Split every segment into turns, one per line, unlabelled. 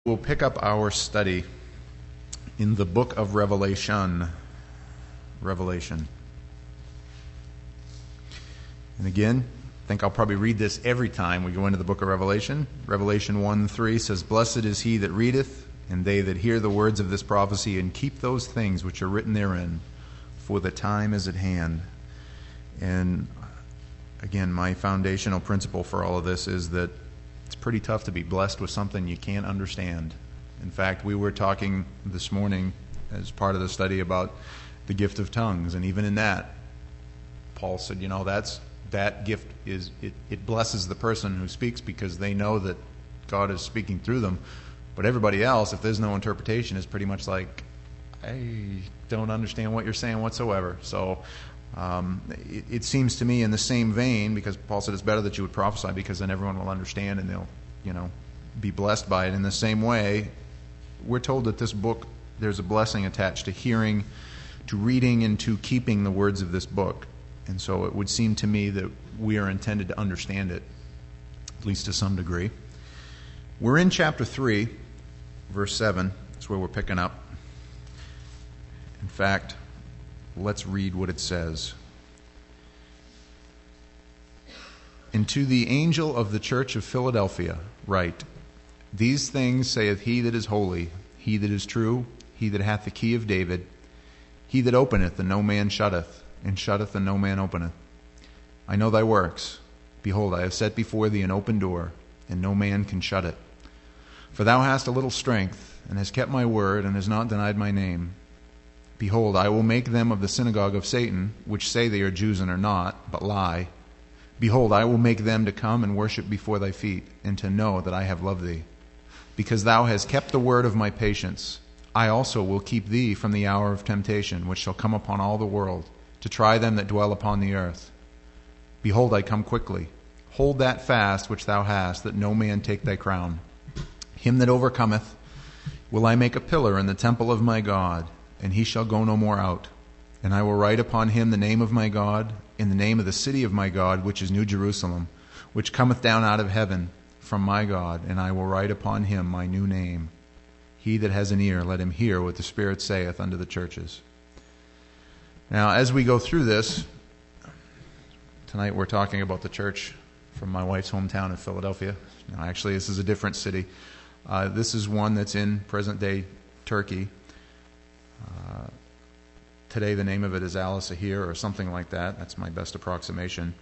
We'll pick up our study in the book of Revelation. And again, I think I'll probably read this every time we go into the book of Revelation. Revelation 1:3 says, "Blessed is he that readeth, and they that hear the words of this prophecy, and keep those things which are written therein, for the time is at hand." And again, my foundational principle for all of this is that it's pretty tough to be blessed with something you can't understand. In fact, we were talking this morning as part of the study about the gift of tongues, and even in that, Paul said, that gift it blesses the person who speaks because they know that God is speaking through them. But everybody else, if there's no interpretation, is pretty much like, I don't understand what you're saying whatsoever. So it seems to me in the same vein, because Paul said it's better that you would prophesy because then everyone will understand and they'll, be blessed by it. In the same way, we're told that this book, there's a blessing attached to hearing, to reading, and to keeping the words of this book. And so it would seem to me that we are intended to understand it, at least to some degree. We're in chapter 3, verse 7. That's where we're picking up. In fact, let's read what it says. "And to the angel of the church of Philadelphia write, These things saith he that is holy, he that is true, he that hath the key of David, he that openeth and no man shutteth, and shutteth and no man openeth. I know thy works. Behold, I have set before thee an open door, and no man can shut it. For thou hast a little strength, and hast kept my word, and hast not denied my name. Behold, I will make them of the synagogue of Satan, which say they are Jews and are not, but lie. Behold, I will make them to come and worship before thy feet, and to know that I have loved thee. Because thou hast kept the word of my patience, I also will keep thee from the hour of temptation, which shall come upon all the world, to try them that dwell upon the earth. Behold, I come quickly. Hold that fast which thou hast, that no man take thy crown. Him that overcometh will I make a pillar in the temple of my God, and he shall go no more out. And I will write upon him the name of my God, in the name of the city of my God, which is New Jerusalem, which cometh down out of heaven from my God, and I will write upon him my new name. He that has an ear, let him hear what the Spirit saith unto the churches." Now, as we go through this, tonight we're talking about the church from my wife's hometown of Philadelphia. Now, actually, this is a different city. This is one that's in present-day Turkey. Today the name of it is Al-Sahir or something like that. That's my best approximation.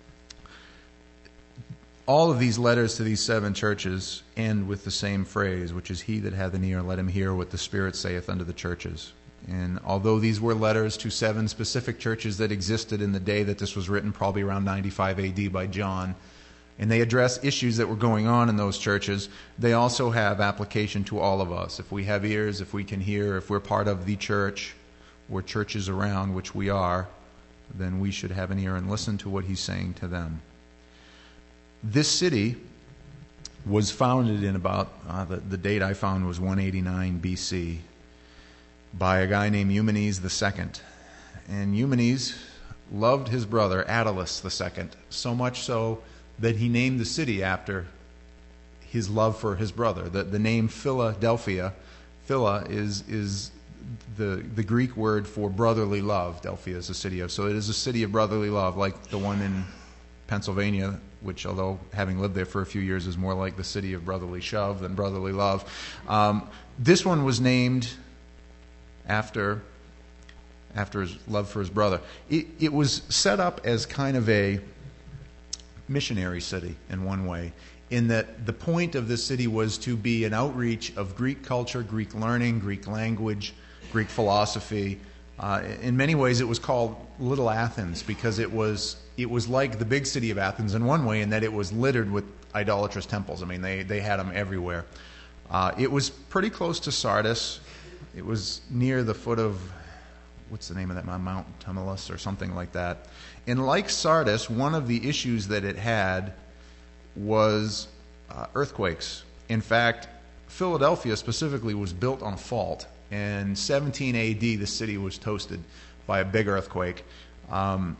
All of these letters to these 7 churches end with the same phrase, which is, "He that hath an ear, let him hear what the Spirit saith unto the churches." And although these were letters to 7 specific churches that existed in the day that this was written, probably around 95 AD by John, and they address issues that were going on in those churches, they also have application to all of us. If we have ears, if we can hear, if we're part of the church or churches around, which we are, then we should have an ear and listen to what he's saying to them. This city was founded in about, the date I found was 189 BC, by a guy named Eumenes II. And Eumenes loved his brother Attalus II, so much so that he named the city after his love for his brother. The name Philadelphia, Phila is the Greek word for brotherly love. Delphia is a city of. So it is a city of brotherly love, like the one in Pennsylvania, which, although having lived there for a few years, is more like the city of brotherly shove than brotherly love. This one was named after his love for his brother. It was set up as kind of a missionary city in one way, in that the point of this city was to be an outreach of Greek culture, Greek learning, Greek language, Greek philosophy. In many ways it was called Little Athens because it was like the big city of Athens in one way, in that it was littered with idolatrous temples. I mean, they had them everywhere. It was pretty close to Sardis. It was near the foot of, what's the name of that, Mount Tumulus or something like that. And like Sardis, one of the issues that it had was earthquakes. In fact, Philadelphia specifically was built on a fault. In 17 AD, the city was toasted by a big earthquake.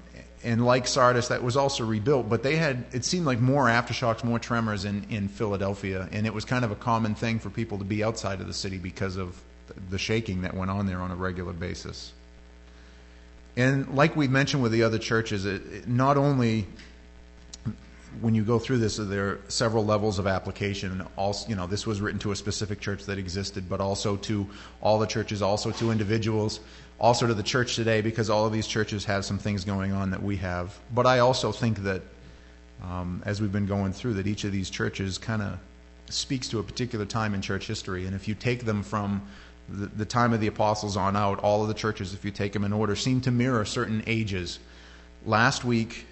And like Sardis, that was also rebuilt, but they had, it seemed like more aftershocks, more tremors in Philadelphia, and it was kind of a common thing for people to be outside of the city because of the shaking that went on there on a regular basis. And like we mentioned with the other churches, not only when you go through this, there are several levels of application. Also, this was written to a specific church that existed, but also to all the churches, also to individuals, also to the church today, because all of these churches have some things going on that we have. But I also think that as we've been going through, that each of these churches kind of speaks to a particular time in church history. And if you take them from the time of the apostles on out, all of the churches, if you take them in order, seem to mirror certain ages. Last week,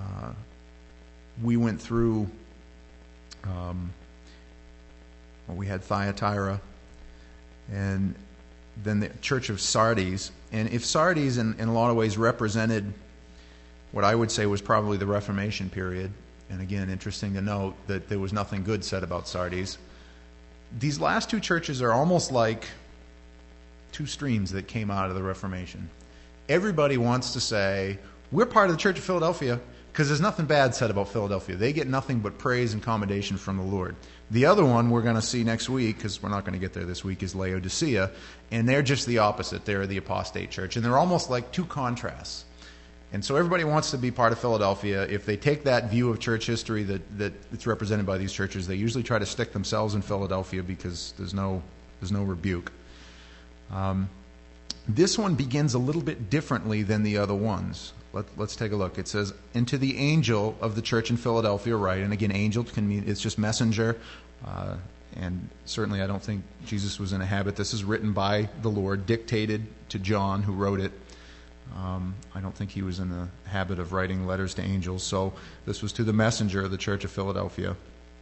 we went through, we had Thyatira, and then the church of Sardis. And if Sardis in a lot of ways represented what I would say was probably the Reformation period, and again, interesting to note that there was nothing good said about Sardis, these last two churches are almost like two streams that came out of the Reformation. Everybody wants to say, we're part of the Church of Philadelphia, because there's nothing bad said about Philadelphia. They get nothing but praise and commendation from the Lord. The other one we're going to see next week, because we're not going to get there this week, is Laodicea, and they're just the opposite. They're the apostate church, and they're almost like two contrasts. And so everybody wants to be part of Philadelphia. If they take that view of church history that it's represented by these churches, they usually try to stick themselves in Philadelphia because there's no rebuke. This one begins a little bit differently than the other ones. Let's take a look. It says, "And to the angel of the church in Philadelphia write," and again, angel can mean, it's just messenger, and certainly I don't think Jesus was in a habit. This is written by the Lord, dictated to John, who wrote it. I don't think he was in the habit of writing letters to angels, so this was to the messenger of the church of Philadelphia.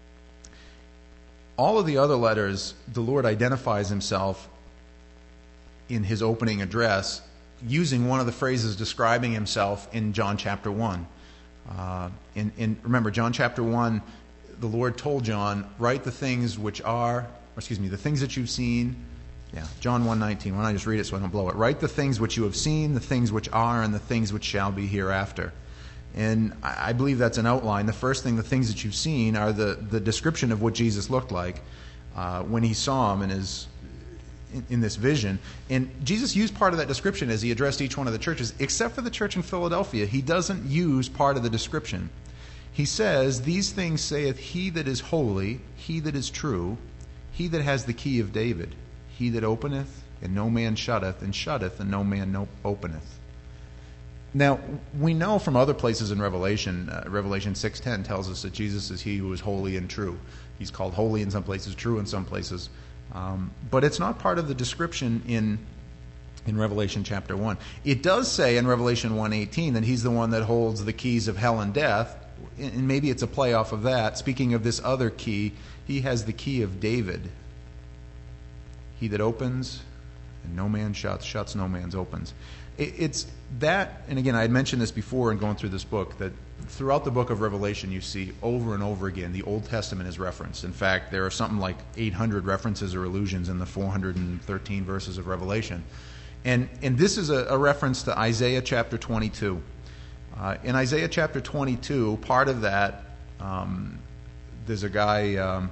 All of the other letters, the Lord identifies himself in his opening address using one of the phrases describing himself in John chapter 1. Remember, John chapter 1, the Lord told John, write the things which are, the things that you've seen. Yeah, John 1:19. Why don't I just read it so I don't blow it? Write the things which you have seen, the things which are, and the things which shall be hereafter. And I believe that's an outline. The first thing, the things that you've seen, are the description of what Jesus looked like when he saw him in this vision. And Jesus used part of that description as he addressed each one of the churches, except for the church in Philadelphia. He doesn't use part of the description. He says, "These things saith he that is holy, he that is true, he that has the key of David, he that openeth, and no man shutteth, and shutteth, and no man openeth." Now, we know from other places in Revelation, Revelation 6:10 tells us that Jesus is he who is holy and true. He's called holy in some places, true in some places. But it's not part of the description in Revelation chapter 1. It does say in Revelation 1:18 that he's the one that holds the keys of hell and death, and maybe it's a play off of that. Speaking of this other key, he has the key of David. He that opens, and no man shuts, shuts, no man opens. It's that, and again, I had mentioned this before in going through this book, that throughout the book of Revelation you see over and over again the Old Testament is referenced. In fact, there are something like 800 references or allusions in the 413 verses of Revelation. And this is a reference to Isaiah chapter 22. In Isaiah chapter 22, part of that, there's a guy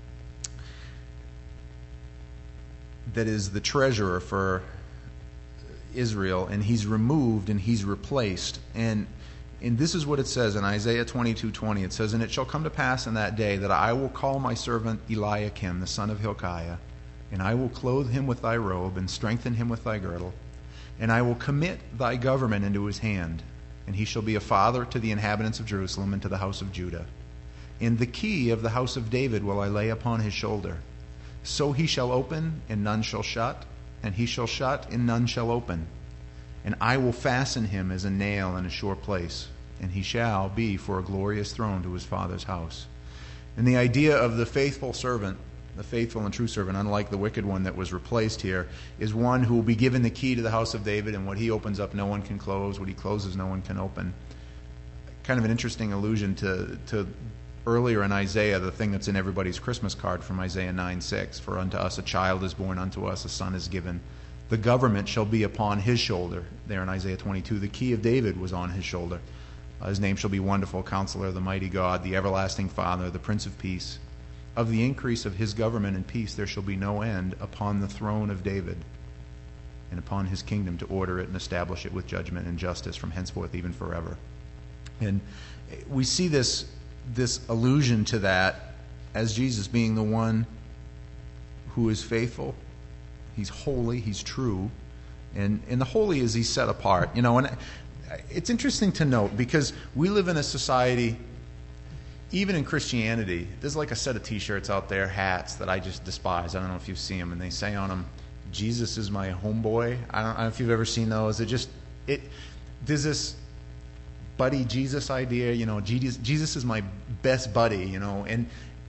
that is the treasurer for Israel, and he's removed and he's replaced. And this is what it says in Isaiah 22:20. It says, "And it shall come to pass in that day that I will call my servant Eliakim, the son of Hilkiah, and I will clothe him with thy robe, and strengthen him with thy girdle, and I will commit thy government into his hand, and he shall be a father to the inhabitants of Jerusalem and to the house of Judah. And the key of the house of David will I lay upon his shoulder. So he shall open, and none shall shut, and he shall shut, and none shall open. And I will fasten him as a nail in a sure place, and he shall be for a glorious throne to his father's house." And the idea of the faithful servant, the faithful and true servant, unlike the wicked one that was replaced here, is one who will be given the key to the house of David, and what he opens up no one can close, what he closes no one can open. Kind of an interesting allusion to earlier in Isaiah, the thing that's in everybody's Christmas card from Isaiah 9:6, "For unto us a child is born, unto us a son is given. The government shall be upon his shoulder." There in Isaiah 22, the key of David was on his shoulder. His name shall be Wonderful Counselor, the Mighty God, the Everlasting Father, the Prince of Peace. Of the increase of his government and peace there shall be no end upon the throne of David and upon his kingdom, to order it and establish it with judgment and justice from henceforth even forever. And we see this allusion to that as Jesus being the one who is faithful. He's holy, he's true. And the holy is he's set apart. And it's interesting to note, because we live in a society, even in Christianity, there's like a set of T-shirts out there, hats, that I just despise. I don't know if you see them, and they say on them, "Jesus is my homeboy." I don't know if you've ever seen those. There's this buddy Jesus idea, Jesus is my best buddy, and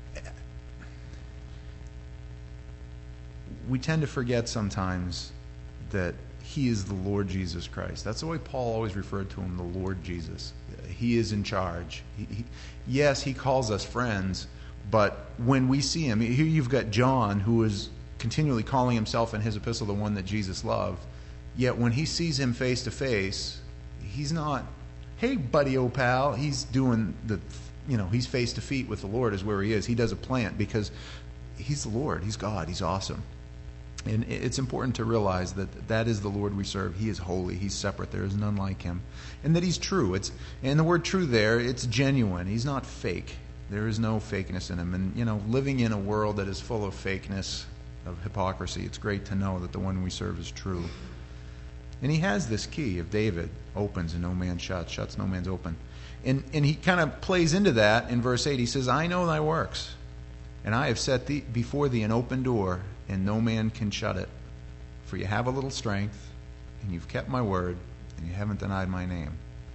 we tend to forget sometimes that he is the Lord Jesus Christ. That's the way Paul always referred to him, the Lord Jesus. He is in charge. Yes, he calls us friends, but when we see him, here you've got John, who is continually calling himself in his epistle the one that Jesus loved, yet when he sees him face to face, he's not, "Hey, buddy, old pal." He's doing he's face to feet with the Lord, is where he is. He does a plant because he's the Lord. He's God. He's awesome. And it's important to realize that is the Lord we serve. He is holy. He's separate. There is none like him. And that he's true. And the word true there, it's genuine. He's not fake. There is no fakeness in him. And, living in a world that is full of fakeness, of hypocrisy, it's great to know that the one we serve is true. And he has this key of David: opens and no man shuts, shuts no man's open. And he kind of plays into that in verse 8. He says, "I know thy works, and I have set before thee an open door, and no man can shut it. For you have a little strength, and you've kept my word, and you haven't denied my name."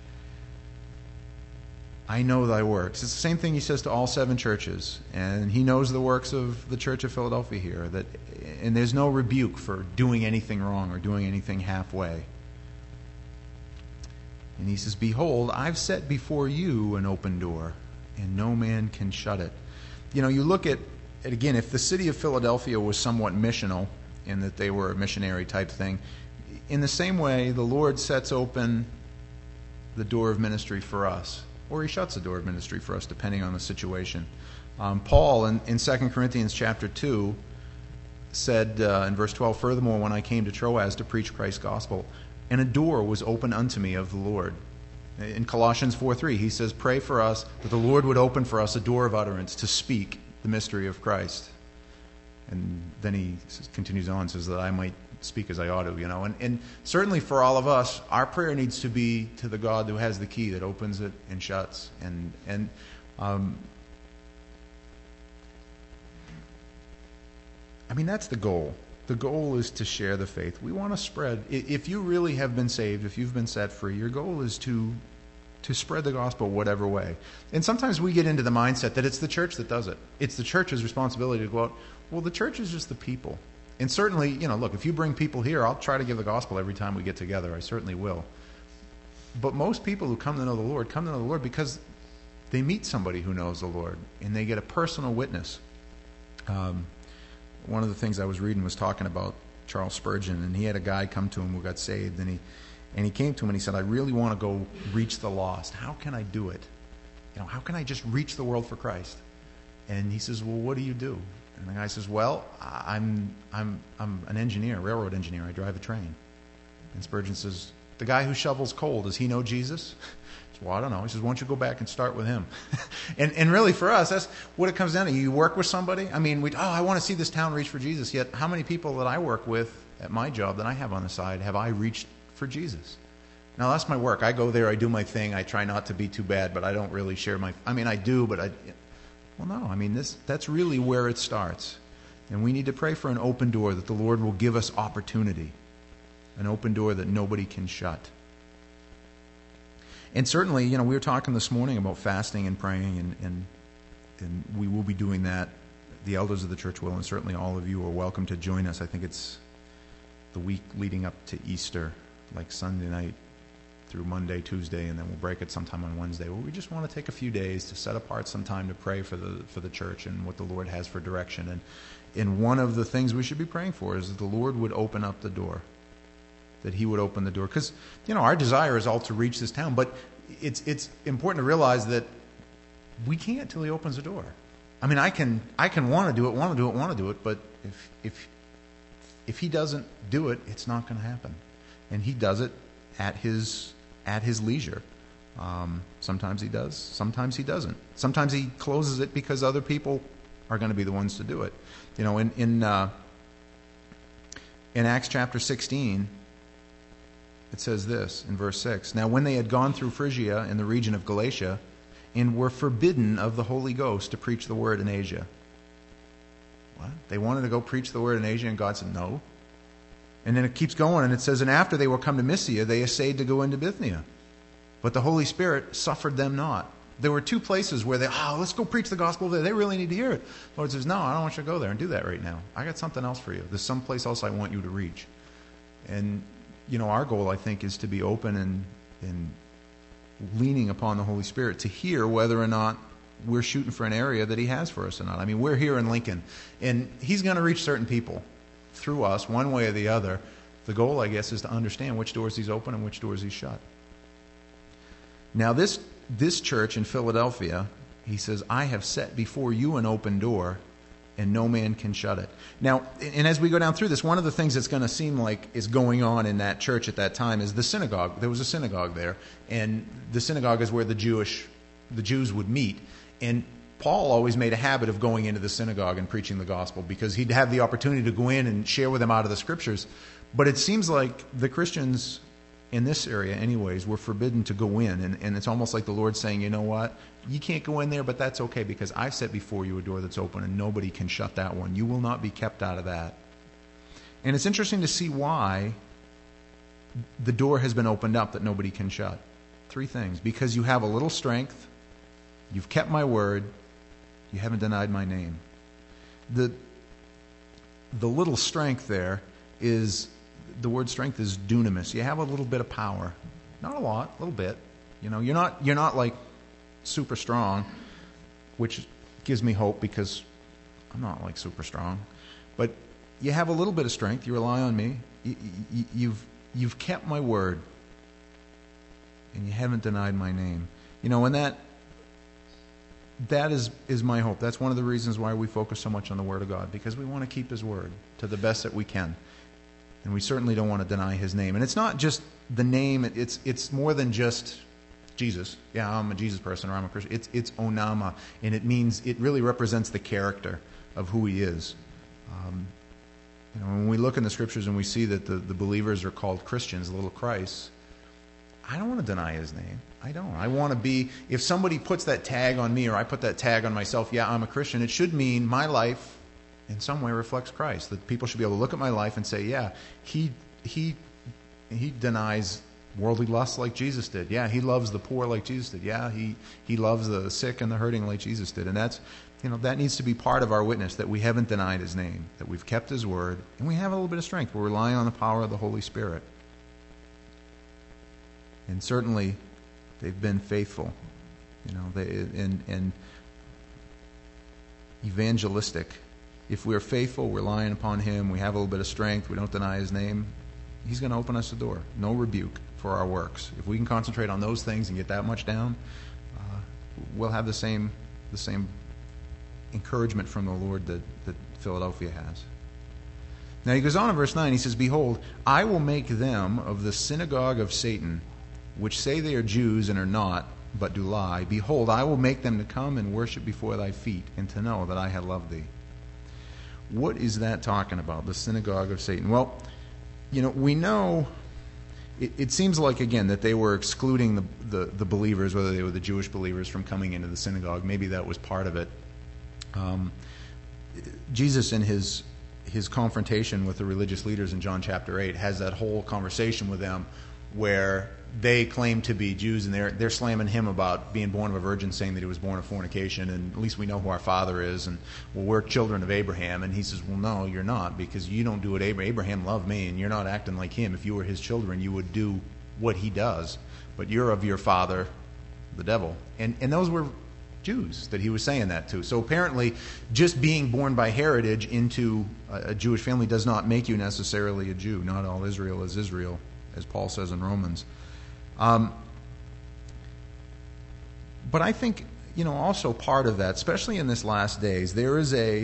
I know thy works. It's the same thing he says to all 7 churches. And he knows the works of the Church of Philadelphia here. And there's no rebuke for doing anything wrong or doing anything halfway. And he says, "Behold, I've set before you an open door, and no man can shut it." You look at, again, if the city of Philadelphia was somewhat missional, in that they were a missionary type thing, in the same way, the Lord sets open the door of ministry for us, or he shuts the door of ministry for us, depending on the situation. Paul, in 2 Corinthians chapter 2, said in verse 12, "Furthermore, when I came to Troas to preach Christ's gospel, and a door was opened unto me of the Lord." In Colossians 4:3, he says, "Pray for us that the Lord would open for us a door of utterance to speak the mystery of Christ." And then he continues on, says that I might speak as I ought to, And certainly for all of us, our prayer needs to be to the God who has the key that opens it and shuts. That's the goal. The goal is to share the faith. We want to spread. If you really have been saved, if you've been set free, your goal is to spread the gospel whatever way. And sometimes we get into the mindset that it's the church that does it. It's the church's responsibility to go out. Well, the church is just the people. And certainly, look, if you bring people here, I'll try to give the gospel every time we get together. I certainly will. But most people who come to know the Lord come to know the Lord because they meet somebody who knows the Lord, and they get a personal witness. One of the things I was reading was talking about Charles Spurgeon, and he had a guy come to him who got saved, and he came to him and he said, "I really want to go reach the lost. How can I do it? How can I just reach the world for Christ?" And he says, "Well, what do you do?" And the guy says, "Well, I'm an engineer, railroad engineer. I drive a train." And Spurgeon says, "The guy who shovels coal, does he know Jesus?" He says, "Well, I don't know." He says, "Why don't you go back and start with him?" and really for us, that's what it comes down to. You work with somebody. I want to see this town reach for Jesus. Yet how many people that I work with at my job that I have on the side have I reached for Jesus? Now that's my work. I go there, I do my thing. I try not to be too bad, but I don't really share I do, but that's really where it starts. And we need to pray for an open door, that the Lord will give us opportunity. An open door that nobody can shut. And certainly, we were talking this morning about fasting and praying, and we will be doing that. The elders of the church will, and certainly all of you are welcome to join us. I think it's the week leading up to Easter, like Sunday night through Monday, Tuesday, and then we'll break it sometime on Wednesday. Well, we just want to take a few days to set apart some time to pray for the church and what the Lord has for direction. And one of the things we should be praying for is that the Lord would open up the door, that he would open the door. Because, our desire is all to reach this town, but it's important to realize that we can't till he opens the door. I mean, I can want to do it, but if he doesn't do it, it's not going to happen. And he does it at his leisure. Sometimes he does, sometimes he doesn't. Sometimes he closes it because other people are going to be the ones to do it. You know, in Acts chapter 16, it says this in verse 6. Now when they had gone through Phrygia and the region of Galatia, and were forbidden of the Holy Ghost to preach the word in Asia. What? They wanted to go preach the word in Asia, and God said no. And then it keeps going, and it says, and after they were come to Mysia, they essayed to go into Bithynia. But the Holy Spirit suffered them not. There were two places where let's go preach the gospel there. They really need to hear it. The Lord says, no, I don't want you to go there and do that right now. I got something else for you. There's someplace else I want you to reach. And, you know, our goal, I think, is to be open and leaning upon the Holy Spirit to hear whether or not we're shooting for an area that he has for us or not. I mean, we're here in Lincoln, and he's going to reach certain people through us one way or the other. The goal, I guess, is to understand which doors he's open and which doors he's shut. Now, this church in Philadelphia, he says, I have set before you an open door, and no man can shut it. Now, and as we go down through this, one of the things that's going to seem like is going on in that church at that time is the synagogue. There was a synagogue there, and the synagogue is where the Jews would meet. And Paul always made a habit of going into the synagogue and preaching the gospel because he'd have the opportunity to go in and share with them out of the scriptures. But it seems like the Christians in this area anyways were forbidden to go in, and it's almost like the Lord saying, you know what, you can't go in there, but that's okay because I've set before you a door that's open and nobody can shut that one. You will not be kept out of that. And it's interesting to see why the door has been opened up that nobody can shut. Three things. Because you have a little strength, you've kept my word, you haven't denied my name. The little strength there is, the word strength is dunamis. You have a little bit of power. Not a lot, a little bit. You know, you're not like super strong, which gives me hope because I'm not like super strong. But you have a little bit of strength. You rely on me. You've kept my word, and you haven't denied my name. You know, and that is my hope. That's one of the reasons why we focus so much on the Word of God, because we want to keep His Word to the best that we can. And we certainly don't want to deny His name. And it's not just the name. It's more than just Jesus. Yeah, I'm a Jesus person or I'm a Christian. It's onama, and it really represents the character of who He is. You know, when we look in the Scriptures and we see that the believers are called Christians, little Christ, I don't want to deny His name. I don't. I want to be, if somebody puts that tag on me or I put that tag on myself, yeah, I'm a Christian, it should mean my life in some way reflects Christ. That people should be able to look at my life and say, yeah, he denies worldly lusts like Jesus did. Yeah, he loves the poor like Jesus did. Yeah, he loves the sick and the hurting like Jesus did. And that's, you know, that needs to be part of our witness, that we haven't denied His name, that we've kept His word, and we have a little bit of strength. We're relying on the power of the Holy Spirit. And certainly, they've been faithful, you know, and evangelistic. If we're faithful, we're relying upon Him, we have a little bit of strength, we don't deny His name, He's going to open us the door. No rebuke for our works. If we can concentrate on those things and get that much down, we'll have the same encouragement from the Lord that Philadelphia has. Now he goes on in verse 9, he says, Behold, I will make them of the synagogue of Satan, which say they are Jews and are not, but do lie. Behold, I will make them to come and worship before thy feet, and to know that I have loved thee. What is that talking about, the synagogue of Satan? Well, you know, we know, it seems like, again, that they were excluding the believers, whether they were the Jewish believers, from coming into the synagogue. Maybe that was part of it. Jesus, in his confrontation with the religious leaders in John chapter 8, has that whole conversation with them where they claim to be Jews, and they're slamming him about being born of a virgin, saying that he was born of fornication, and at least we know who our father is, and well, we're children of Abraham. And he says, well, no, you're not, because you don't do what Abraham loved me, and you're not acting like him. If you were his children, you would do what he does, but you're of your father, the devil. And those were Jews that he was saying that to. So apparently, just being born by heritage into a Jewish family does not make you necessarily a Jew. Not all Israel is Israel, as Paul says in Romans. But I think, also part of that, especially in this last days, there is a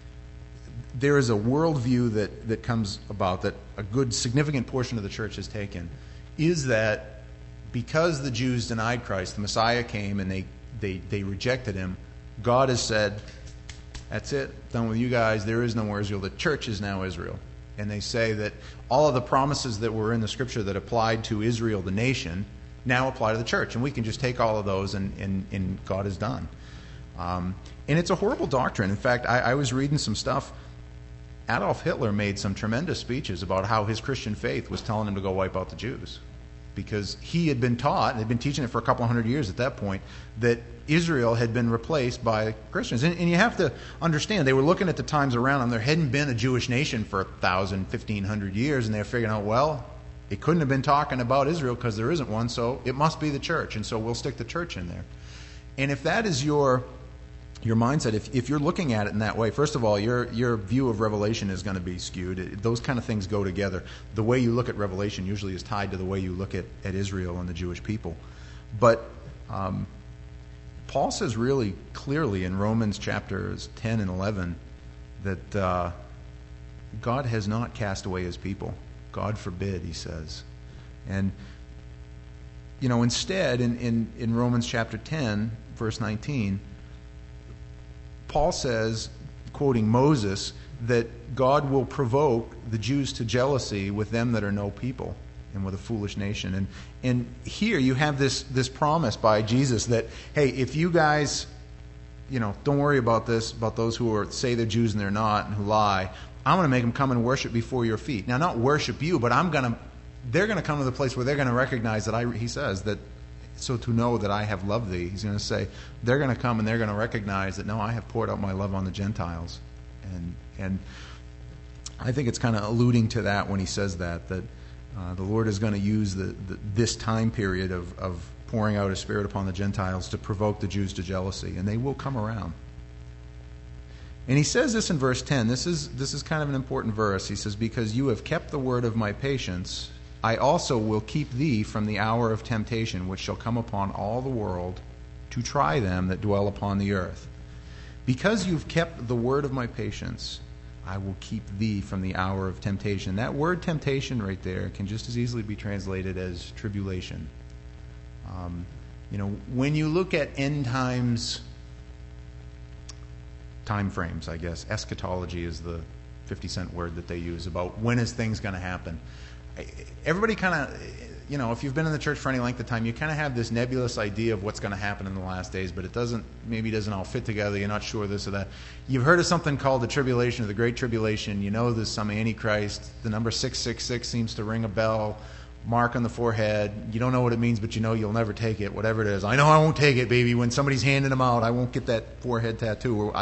worldview that comes about, that a good significant portion of the church has taken, is that because the Jews denied Christ, the Messiah came and they rejected him, God has said, that's it, done with you guys, there is no more Israel, the church is now Israel. And they say that all of the promises that were in the Scripture that applied to Israel, the nation, now apply to the church. And we can just take all of those and God is done. And it's a horrible doctrine. In fact, I was reading some stuff. Adolf Hitler made some tremendous speeches about how his Christian faith was telling him to go wipe out the Jews. Because he had been taught, and had been teaching it for a couple hundred years at that point, that Israel had been replaced by Christians. And you have to understand, they were looking at the times around them. There hadn't been a Jewish nation for 1,000, 1,500 years, and they were figuring out, well, it couldn't have been talking about Israel because there isn't one, so it must be the church, and so we'll stick the church in there. And if that is your mindset, if you're looking at it in that way, first of all, your view of Revelation is going to be skewed. Those kind of things go together. The way you look at Revelation usually is tied to the way you look at Israel and the Jewish people. But Paul says really clearly in Romans chapters 10 and 11 that God has not cast away his people. God forbid, he says. And, instead, in Romans chapter 10, verse 19, Paul says, quoting Moses, that God will provoke the Jews to jealousy with them that are no people and with a foolish nation. And here you have this promise by Jesus that, hey, if you guys, don't worry about this, about those who say they're Jews and they're not and who lie, I'm going to make them come and worship before your feet. Now, not worship you, but they're going to come to the place where they're going to recognize that he says that, so to know that I have loved thee. He's going to say, they're going to come and they're going to recognize that, no, I have poured out my love on the Gentiles. And I think it's kind of alluding to that when he says that the Lord is going to use this time period of pouring out his Spirit upon the Gentiles to provoke the Jews to jealousy, and they will come around. And he says this in verse 10. This is kind of an important verse. He says, because you have kept the word of my patience, I also will keep thee from the hour of temptation, which shall come upon all the world to try them that dwell upon the earth. Because you've kept the word of my patience, I will keep thee from the hour of temptation. That word temptation right there can just as easily be translated as tribulation. When you look at end times time frames, I guess, eschatology is the 50-cent word that they use about when is things going to happen. Everybody kind of, if you've been in the church for any length of time, you kind of have this nebulous idea of what's going to happen in the last days, but it doesn't all fit together. You're not sure this or that. You've heard of something called the tribulation or the Great Tribulation. You know there's some Antichrist. The number 666 seems to ring a bell. Mark on the forehead. You don't know what it means, but you'll never take it, whatever it is. I know I won't take it, baby. When somebody's handing them out, I won't get that forehead tattoo.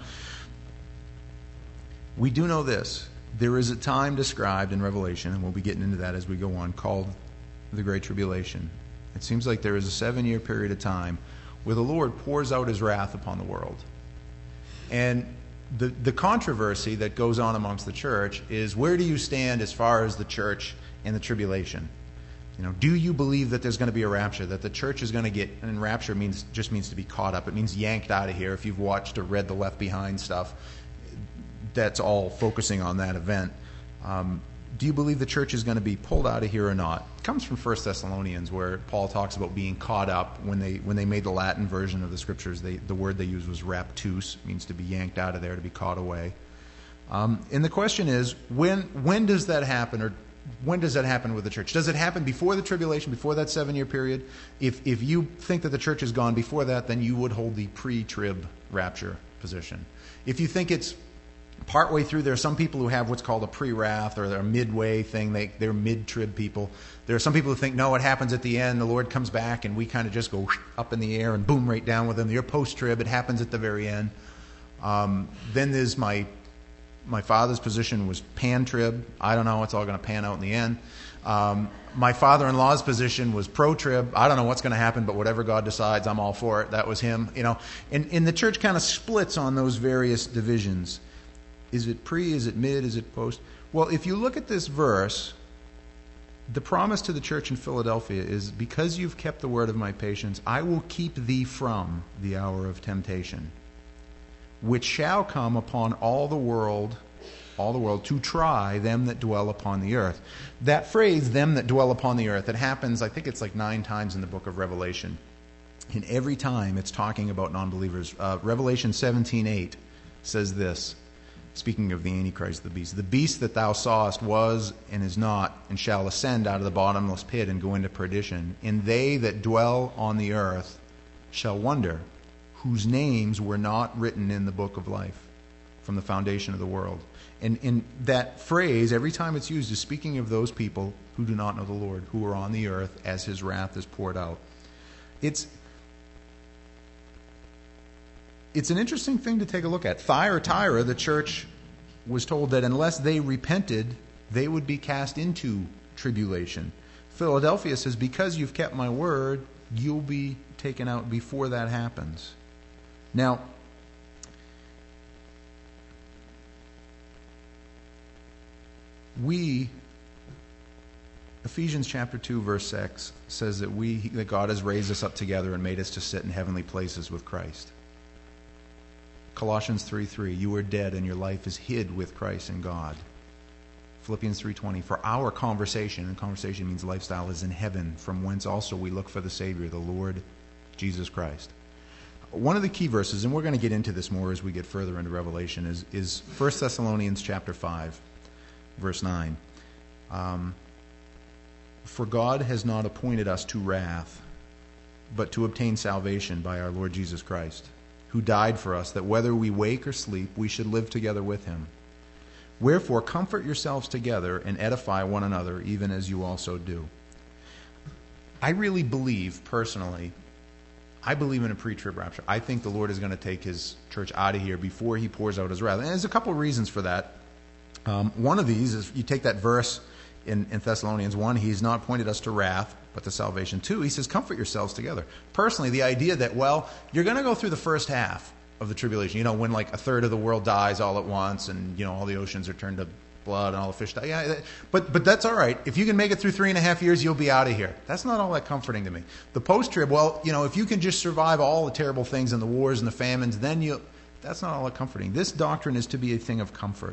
We do know this. There is a time described in Revelation, and we'll be getting into that as we go on, called the Great Tribulation. It seems like there is a 7-year period of time where the Lord pours out his wrath upon the world. And the controversy that goes on amongst the church is, where do you stand as far as the church and the tribulation? Do you believe that there's going to be a rapture, that the church is going to get, and rapture just means to be caught up. It means yanked out of here. If you've watched or read the Left Behind stuff, that's all focusing on that event. Do you believe the church is going to be pulled out of here or not? It comes from 1 Thessalonians, where Paul talks about being caught up. When they made the Latin version of the scriptures, the word they used was raptus, means to be yanked out of there, to be caught away. And the question is, when does that happen, or when does that happen with the church? Does it happen before the tribulation, before that 7-year period? If you think that the church is gone before that, then you would hold the pre-trib rapture position. If you think it's partway through, there are some people who have what's called a pre-wrath, or they're a midway thing. They're mid-trib people. There are some people who think, no, it happens at the end. The Lord comes back, and we kind of just go up in the air and boom right down with him. You're post-trib. It happens at the very end. Then there's my father's position was pan-trib. I don't know. It's all going to pan out in the end. My father-in-law's position was pro-trib. I don't know what's going to happen, but whatever God decides, I'm all for it. That was him. And the church kind of splits on those various divisions. Is it pre? Is it mid? Is it post? Well, if you look at this verse, The promise to the church in Philadelphia is, because you've kept the word of my patience, I will keep thee from the hour of temptation, which shall come upon all the world to try them that dwell upon the earth. That phrase, them that dwell upon the earth, it happens, I think it's like 9 times in the book of Revelation. And every time it's talking about non-believers. Revelation 17:8 says this, speaking of the Antichrist, the beast that thou sawest was and is not, and shall ascend out of the bottomless pit and go into perdition. And they that dwell on the earth shall wonder, whose names were not written in the book of life from the foundation of the world. And in that phrase, every time it's used, is speaking of those people who do not know the Lord, who are on the earth as his wrath is poured out. It's an interesting thing to take a look at. Thyatira, the church, was told that unless they repented, they would be cast into tribulation. Philadelphia says, because you've kept my word, you'll be taken out before that happens. Now, Ephesians chapter 2, verse 6 says that God has raised us up together and made us to sit in heavenly places with Christ. Colossians 3:3, you are dead and your life is hid with Christ in God. Philippians 3:20, for our conversation, and conversation means lifestyle, is in heaven, from whence also we look for the Savior, the Lord Jesus Christ. One of the key verses, and we're going to get into this more as we get further into Revelation, is 1 Thessalonians chapter 5, verse 9. For God has not appointed us to wrath, but to obtain salvation by our Lord Jesus Christ, who died for us, that whether we wake or sleep, we should live together with him. Wherefore, comfort yourselves together and edify one another, even as you also do. I really believe, personally, I believe in a pre-trib rapture. I think the Lord is going to take his church out of here before he pours out his wrath. And there's a couple of reasons for that. One of these is, you take that verse in Thessalonians 1, he's not appointed us to wrath, but to salvation. 2, he says, comfort yourselves together. Personally, the idea that, well, you're going to go through the first half of the tribulation, when like a third of the world dies all at once, and all the oceans are turned to blood and all the fish die. Yeah, but that's all right. If you can make it through 3.5 years, you'll be out of here. That's not all that comforting to me. The post-trib, well, if you can just survive all the terrible things and the wars and the famines, then that's not all that comforting. This doctrine is to be a thing of comfort.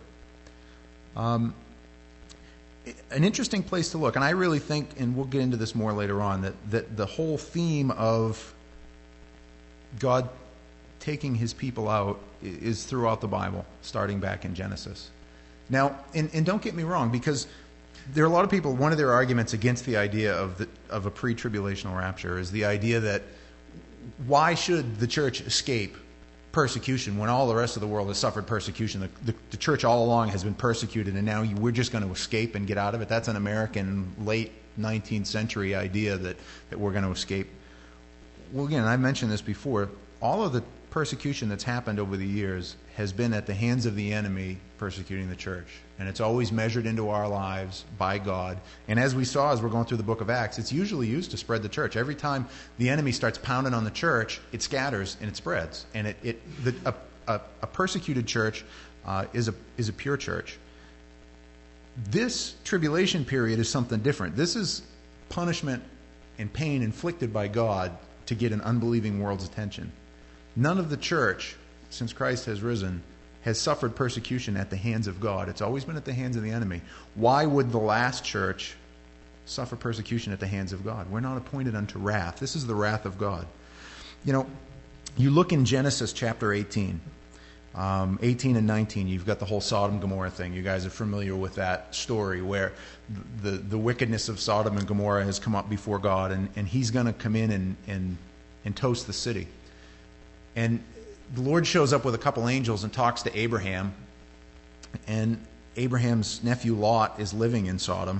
An interesting place to look, and I really think, and we'll get into this more later on, that the whole theme of God taking his people out is throughout the Bible, starting back in Genesis. Now, and don't get me wrong, because there are a lot of people, one of their arguments against the idea of a pre-tribulational rapture is the idea that why should the church escape persecution when all the rest of the world has suffered persecution? The church all along has been persecuted, and now we're just going to escape and get out of it. That's an American late 19th century idea that we're going to escape. Well, again, I mentioned this before. All of the persecution that's happened over the years has been at the hands of the enemy persecuting the church. And it's always measured into our lives by God. And as we saw as we're going through the book of Acts, it's usually used to spread the church. Every time the enemy starts pounding on the church, it scatters and it spreads. And a persecuted church is a pure church. This tribulation period is something different. This is punishment and pain inflicted by God to get an unbelieving world's attention. None of the church, since Christ has risen, has suffered persecution at the hands of God. It's always been at the hands of the enemy. Why would the last church suffer persecution at the hands of God? We're not appointed unto wrath. This is the wrath of God. You look in Genesis chapter 18. 18 and 19, you've got the whole Sodom and Gomorrah thing. You guys are familiar with that story where the wickedness of Sodom and Gomorrah has come up before God, and he's going to come in and toast the city. And the Lord shows up with a couple angels and talks to Abraham. And Abraham's nephew Lot is living in Sodom.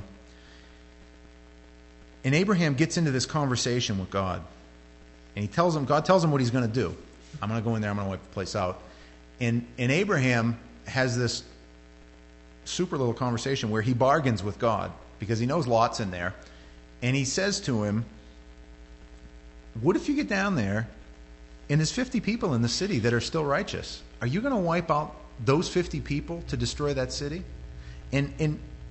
And Abraham gets into this conversation with God. And God tells him what he's going to do. I'm going to go in there, I'm going to wipe the place out. And Abraham has this super little conversation where he bargains with God because he knows Lot's in there. And he says to him, what if you get down there and there's 50 people in the city that are still righteous? Are you going to wipe out those 50 people to destroy that city? And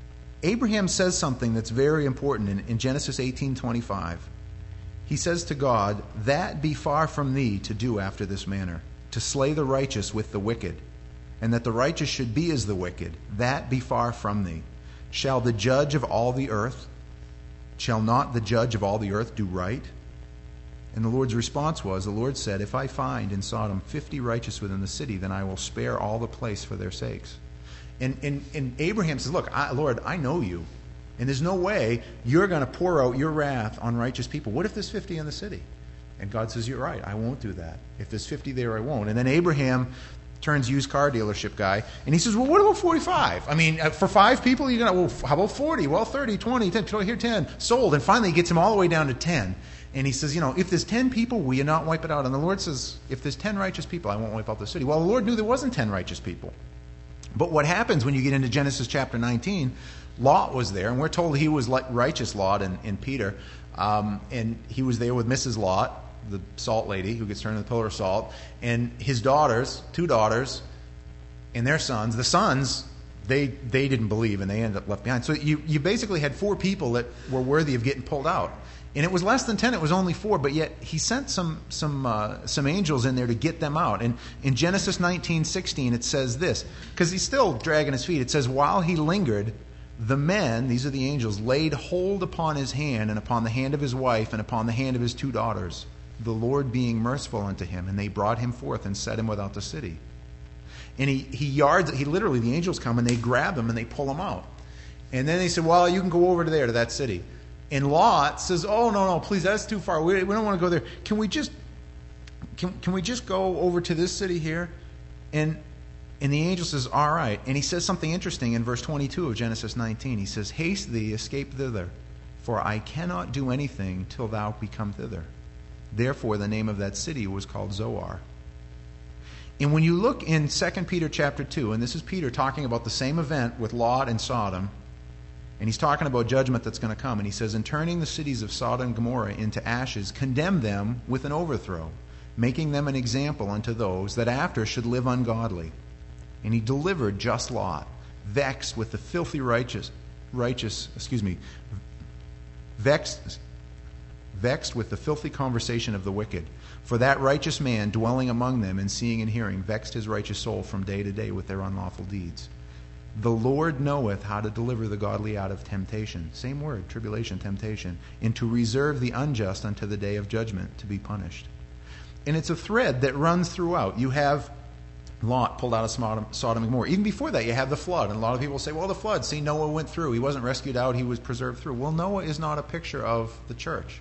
Abraham says something that's very important in Genesis 18:25. He says to God, "That be far from thee to do after this manner, to slay the righteous with the wicked, and that the righteous should be as the wicked. That be far from thee. Shall the judge of all the earth, shall not the judge of all the earth do right?" And the Lord's response was, the Lord said, "If I find in Sodom 50 righteous within the city, then I will spare all the place for their sakes." And Abraham says, "Look, Lord, I know you. And there's no way you're going to pour out your wrath on righteous people. What if there's 50 in the city?" And God says, "You're right. I won't do that. If there's 50 there, I won't." And then Abraham turns used car dealership guy, and he says, "Well, what about 45? I mean, for 5 people, you're going to, well, how about 40? Well, 30, 20, 10, here 10, sold." And finally he gets him all the way down to 10. And he says, if there's 10 people, will you not wipe it out? And the Lord says, "If there's 10 righteous people, I won't wipe out the city." Well, the Lord knew there wasn't 10 righteous people. But what happens when you get into Genesis chapter 19, Lot was there, and we're told he was like righteous Lot in Peter. And he was there with Mrs. Lot, the salt lady who gets turned into a pillar of salt, and his daughters, 2 daughters, and their sons. The sons, they didn't believe, and they ended up left behind. So you basically had 4 people that were worthy of getting pulled out. And it was less than 10, it was only 4, but yet he sent some angels in there to get them out. And in Genesis 19:16 it says this, because he's still dragging his feet. It says, "While he lingered, the men," these are the angels, "laid hold upon his hand and upon the hand of his wife and upon the hand of his 2 daughters, the Lord being merciful unto him. And they brought him forth and set him without the city." And he literally, the angels come and they grab him and they pull him out. And then they said, "Well, you can go over to there, to that city." And Lot says, "Oh, no, please, that's too far. We don't want to go there. Can we just go over to this city here?" And the angel says, "All right." And he says something interesting in verse 22 of Genesis 19. He says, "Haste thee, escape thither, for I cannot do anything till thou be come thither." Therefore the name of that city was called Zoar. And when you look in 2 Peter chapter 2, and this is Peter talking about the same event with Lot and Sodom, and he's talking about judgment that's going to come. And he says, "In turning the cities of Sodom and Gomorrah into ashes, condemn them with an overthrow, making them an example unto those that after should live ungodly. And he delivered just Lot, vexed with the filthy vexed with the filthy conversation of the wicked. For that righteous man dwelling among them and seeing and hearing vexed his righteous soul from day to day with their unlawful deeds. The Lord knoweth how to deliver the godly out of temptation." Same word, tribulation, temptation. "And to reserve the unjust unto the day of judgment, to be punished." And it's a thread that runs throughout. You have Lot pulled out of Sodom and Gomorrah. Even before that, you have the flood. And a lot of people say, well, the flood, see, Noah went through. He wasn't rescued out, he was preserved through. Well, Noah is not a picture of the church.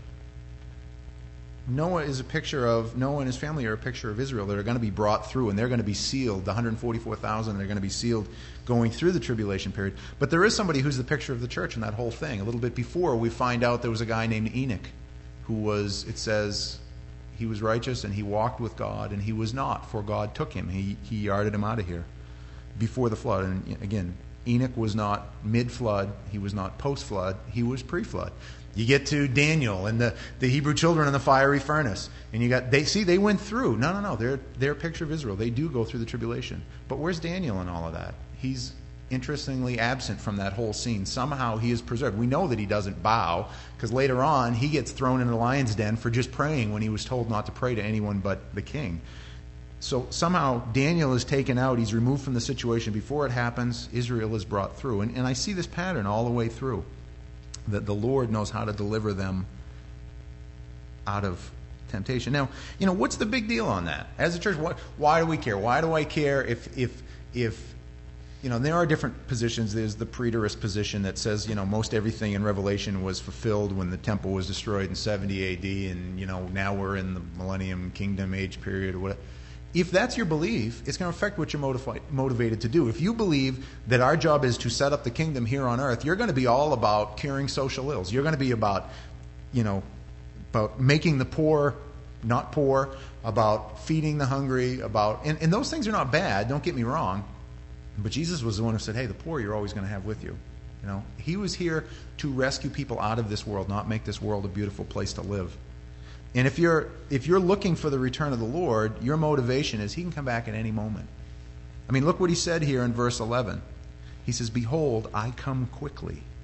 Noah and his family are a picture of Israel that are going to be brought through, and they're going to be sealed. The 144,000 are going to be sealed going through the tribulation period. But there is somebody who's the picture of the church in that whole thing. A little bit before, we find out there was a guy named Enoch who was, it says, he was righteous and he walked with God, and he was not, for God took him. He yarded him out of here before the flood. And again, Enoch was not mid-flood. He was not post-flood. He was pre-flood. You get to Daniel and the Hebrew children in the fiery furnace, and they went through. No, they're a picture of Israel. They do go through the tribulation. But where's Daniel in all of that? He's interestingly absent from that whole scene. Somehow he is preserved. We know that he doesn't bow, because later on he gets thrown in the lion's den for just praying when he was told not to pray to anyone but the king. So somehow Daniel is taken out. He's removed from the situation. Before it happens, Israel is brought through. And I see this pattern all the way through, that the Lord knows how to deliver them out of temptation. Now, what's the big deal on that? As a church, why do we care? Why do I care if there are different positions. There's the preterist position that says, most everything in Revelation was fulfilled when the temple was destroyed in 70 AD, and, now we're in the millennium kingdom age period or whatever. If that's your belief, it's going to affect what you're motivated to do. If you believe that our job is to set up the kingdom here on earth, you're going to be all about curing social ills. You're going to be about making the poor not poor, about feeding the hungry, and those things are not bad, don't get me wrong. But Jesus was the one who said, hey, the poor you're always going to have with you. He was here to rescue people out of this world, not make this world a beautiful place to live. And if you're looking for the return of the Lord, your motivation is he can come back at any moment. Look what he said here in verse 11. He says, behold, I come quickly.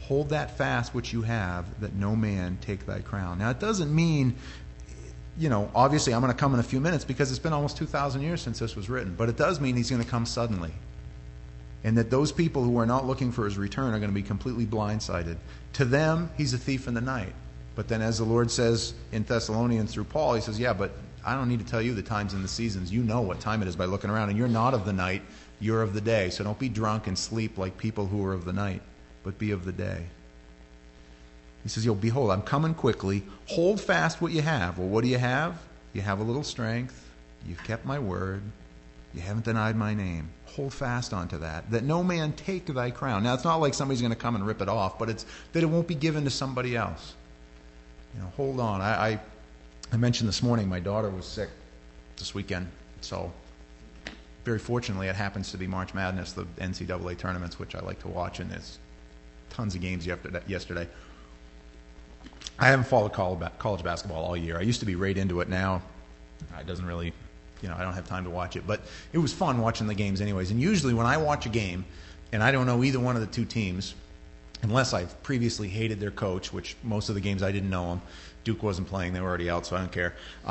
Hold that fast which you have, that no man take thy crown. Now, it doesn't mean, obviously I'm going to come in a few minutes because it's been almost 2,000 years since this was written. But it does mean he's going to come suddenly. And that those people who are not looking for his return are going to be completely blindsided. To them, he's a thief in the night. But then as the Lord says in Thessalonians through Paul, he says, yeah, but I don't need to tell you the times and the seasons. You know what time it is by looking around. And you're not of the night, you're of the day. So don't be drunk and sleep like people who are of the night, but be of the day. He says, behold, I'm coming quickly. Hold fast what you have. Well, what do you have? You have a little strength. You've kept my word. You haven't denied my name. Hold fast onto that no man take thy crown. Now, it's not like somebody's going to come and rip it off, but it's that it won't be given to somebody else. Hold on. I mentioned this morning my daughter was sick this weekend, so very fortunately it happens to be March Madness, the NCAA tournaments, which I like to watch, and there's tons of games yesterday. I haven't followed college basketball all year. I used to be right into it. Now it doesn't really, I don't have time to watch it. But it was fun watching the games anyways. And usually when I watch a game and I don't know either one of the two teams, unless I've previously hated their coach, which most of the games I didn't know them. Duke wasn't playing. They were already out, so I don't care.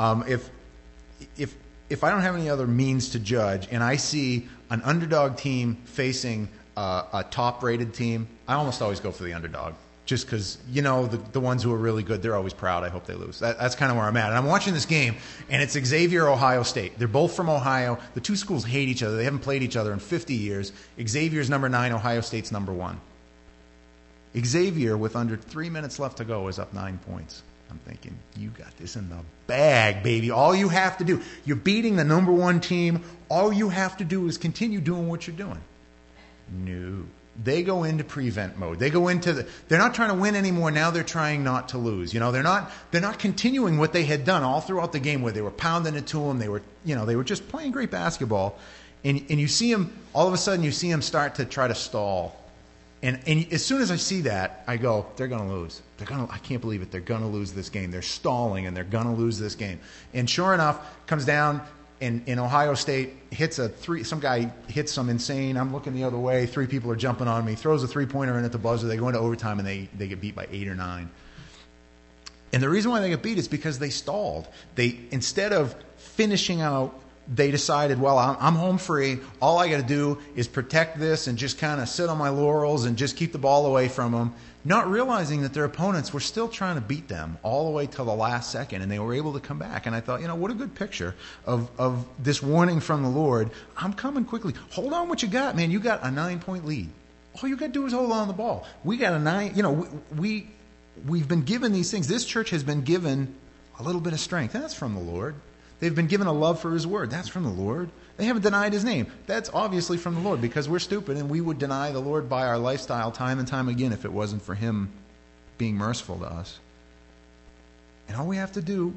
If I don't have any other means to judge and I see an underdog team facing a top-rated team, I almost always go for the underdog. Just because, the ones who are really good, they're always proud. I hope they lose. That's kind of where I'm at. And I'm watching this game, and it's Xavier, Ohio State. They're both from Ohio. The two schools hate each other. They haven't played each other in 50 years. Xavier's number 9, Ohio State's number 1. Xavier, with under 3 minutes left to go, is up 9 points. I'm thinking, you got this in the bag, baby. All you have to do, you're beating the number 1 team. All you have to do is continue doing what you're doing. No. They go into prevent mode. They go into they're not trying to win anymore. Now they're trying not to lose. They're not continuing what they had done all throughout the game where they were pounding it to them. They were just playing great basketball. And you see them, all of a sudden you see them start to try to stall. And as soon as I see that, I go, they're going to lose. I can't believe it. They're going to lose this game. They're stalling and they're going to lose this game. And sure enough, comes down, and in Ohio State, hits a three. Some guy hits some insane. I'm looking the other way. 3 people are jumping on me. Throws a 3-pointer in at the buzzer. They go into overtime and they get beat by 8 or 9. And the reason why they get beat is because they stalled. Instead of finishing out, they decided, well, I'm home free. All I got to do is protect this and just kind of sit on my laurels and just keep the ball away from them, not realizing that their opponents were still trying to beat them all the way till the last second, and they were able to come back. And I thought, what a good picture of this warning from the Lord. I'm coming quickly. Hold on what you got, man. You got a 9-point lead. All you got to do is hold on to the ball. We got a 9, we've been given these things. This church has been given a little bit of strength. That's from the Lord. They've been given a love for his word. That's from the Lord. They haven't denied his name. That's obviously from the Lord, because we're stupid and we would deny the Lord by our lifestyle time and time again if it wasn't for him being merciful to us. And all we have to do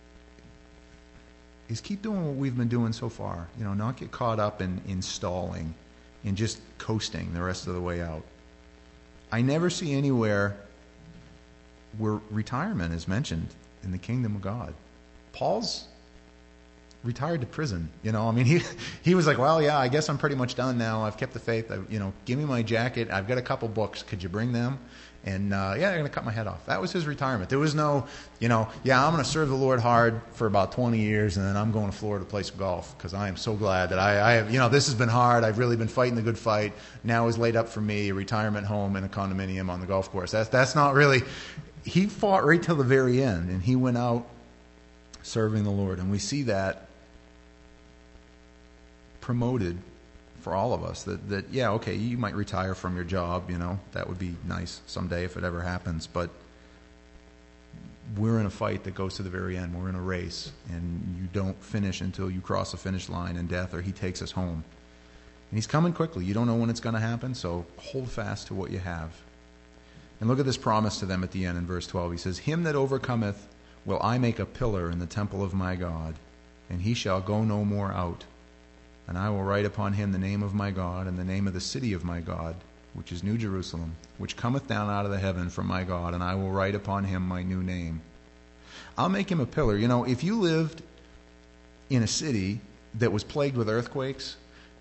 is keep doing what we've been doing so far. Not get caught up in stalling and just coasting the rest of the way out. I never see anywhere where retirement is mentioned in the kingdom of God. Paul's retired to prison. He was like, well, yeah, I guess I'm pretty much done now. I've kept the faith. Give me my jacket. I've got a couple books. Could you bring them? And they're going to cut my head off. That was his retirement. There was no, I'm going to serve the Lord hard for about 20 years, and then I'm going to Florida to play some golf, because I am so glad that I have, this has been hard. I've really been fighting the good fight. Now is laid up for me a retirement home in a condominium on the golf course. That's not really. He fought right till the very end, and he went out serving the Lord. And we see that promoted for all of us, that yeah, okay, you might retire from your job, that would be nice someday if it ever happens, but we're in a fight that goes to the very end. We're in a race, and you don't finish until you cross the finish line in death, or he takes us home. And he's coming quickly. You don't know when it's going to happen, so hold fast to what you have. And look at this promise to them at the end in verse 12. He says, him that overcometh will I make a pillar in the temple of my God, and he shall go no more out. And I will write upon him the name of my God, and the name of the city of my God, which is New Jerusalem, which cometh down out of the heaven from my God, and I will write upon him my new name. I'll make him a pillar. If you lived in a city that was plagued with earthquakes,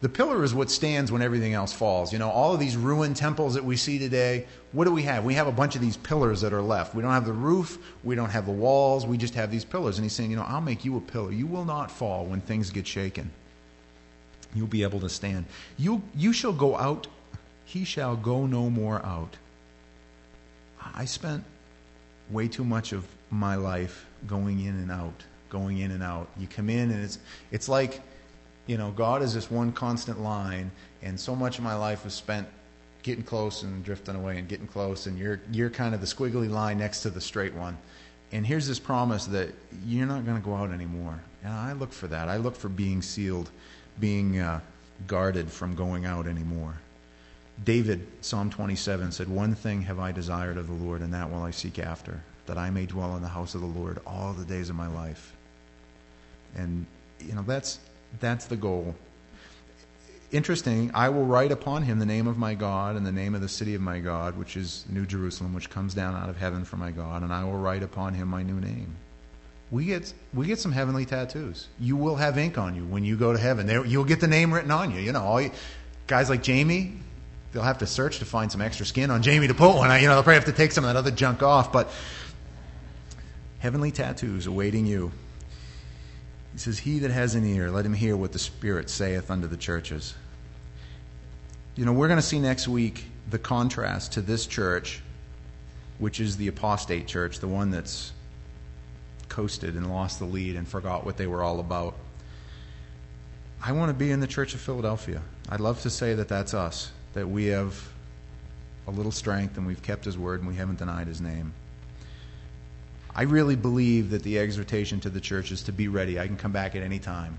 The pillar is what stands when everything else falls. All of these ruined temples that we see today, what do we have? We have a bunch of these pillars that are left. We don't have the roof. We don't have the walls. We just have these pillars. And he's saying, I'll make you a pillar. You will not fall when things get shaken. You'll be able to stand. You shall go out. He shall go no more out. I spent way too much of my life going in and out, going in and out. You come in and it's like, God is this one constant line, and so much of my life was spent getting close and drifting away and getting close, and you're kind of the squiggly line next to the straight one. And here's this promise that you're not going to go out anymore. And I look for that. I look for being sealed, being guarded from going out anymore. David, Psalm 27, said, "One thing have I desired of the Lord, and that will I seek after, that I may dwell in the house of the Lord all the days of my life." And, that's the goal. Interesting, I will write upon him the name of my God and the name of the city of my God, which is New Jerusalem, which comes down out of heaven from my God, and I will write upon him my new name. We get some heavenly tattoos. You will have ink on you when you go to heaven. You'll get the name written on you. Guys like Jamie, they'll have to search to find some extra skin on Jamie to put one. They'll probably have to take some of that other junk off, but heavenly tattoos awaiting you. He says, "He that has an ear, let him hear what the Spirit saith unto the churches." We're going to see next week the contrast to this church, which is the apostate church, the one that's coasted and lost the lead and forgot what they were all about. I want to be in the Church of Philadelphia. I'd love to say that that's us, that we have a little strength and we've kept his word and we haven't denied his name. I really believe that the exhortation to the church is to be ready. I can come back at any time.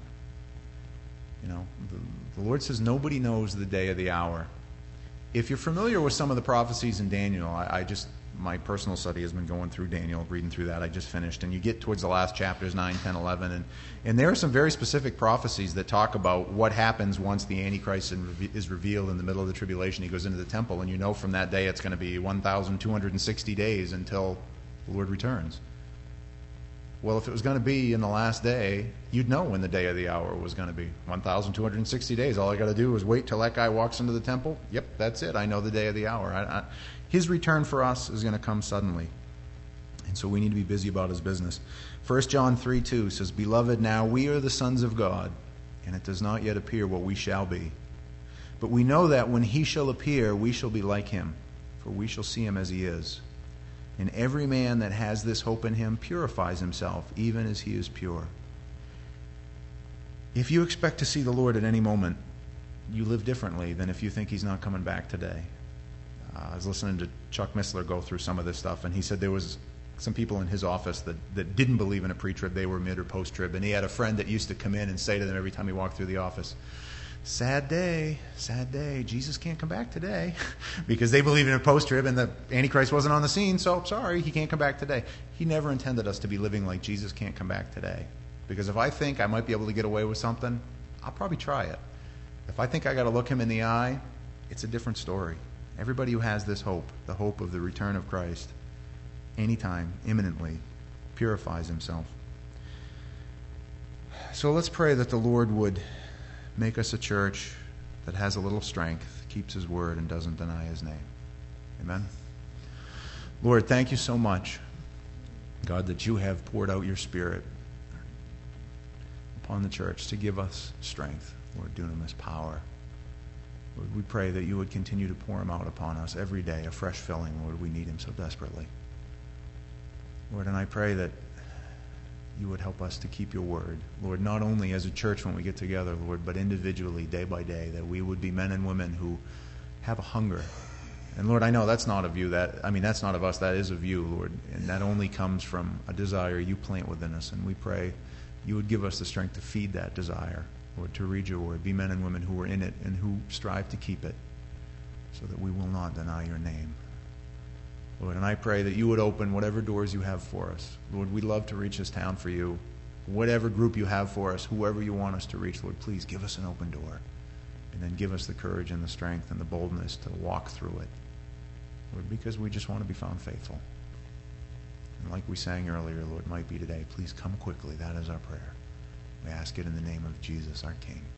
The Lord says nobody knows the day or the hour. If you're familiar with some of the prophecies in Daniel, my personal study has been going through Daniel, reading through that. I just finished. And you get towards the last chapters, 9, 10, 11. And there are some very specific prophecies that talk about what happens once the Antichrist is revealed in the middle of the tribulation. He goes into the temple, and from that day it's going to be 1,260 days until the Lord returns. Well, if it was going to be in the last day, you'd know when the day of the hour was going to be. 1,260 days. All I got to do is wait till that guy walks into the temple. Yep, that's it. I know the day of the hour. His return for us is going to come suddenly. And so we need to be busy about his business. 1 John 3:2 says, "Beloved, now we are the sons of God, and it does not yet appear what we shall be. But we know that when he shall appear, we shall be like him, for we shall see him as he is. And every man that has this hope in him purifies himself, even as he is pure." If you expect to see the Lord at any moment, you live differently than if you think he's not coming back today. I was listening to Chuck Missler go through some of this stuff, and he said there was some people in his office that didn't believe in a pre-trib. They were mid or post-trib, and he had a friend that used to come in and say to them every time he walked through the office, sad day, Jesus can't come back today." Because they believe in a post-trib and the Antichrist wasn't on the scene, so sorry, he can't come back today. He never intended us to be living like Jesus can't come back today. Because if I think I might be able to get away with something, I'll probably try it. If I think I got to look him in the eye, it's a different story. Everybody who has this hope, the hope of the return of Christ, anytime, imminently, purifies himself. So let's pray that the Lord would make us a church that has a little strength, keeps his word, and doesn't deny his name. Amen. Lord, thank you so much, God, that you have poured out your Spirit upon the church to give us strength, Lord, dunamis power. Lord, we pray that you would continue to pour him out upon us every day, a fresh filling. Lord, we need him so desperately. Lord, and I pray that you would help us to keep your word. Lord, not only as a church when we get together, Lord, but individually, day by day, that we would be men and women who have a hunger. And Lord, I know that's not of you. That's not of us. That is of you, Lord. And that only comes from a desire you plant within us. And we pray you would give us the strength to feed that desire, Lord, to read your word, be men and women who are in it and who strive to keep it so that we will not deny your name. Lord, and I pray that you would open whatever doors you have for us. Lord, we love to reach this town for you. Whatever group you have for us, whoever you want us to reach, Lord, please give us an open door. And then give us the courage and the strength and the boldness to walk through it. Lord, because we just want to be found faithful. And like we sang earlier, Lord, might be today, please come quickly. That is our prayer. We ask it in the name of Jesus, our King.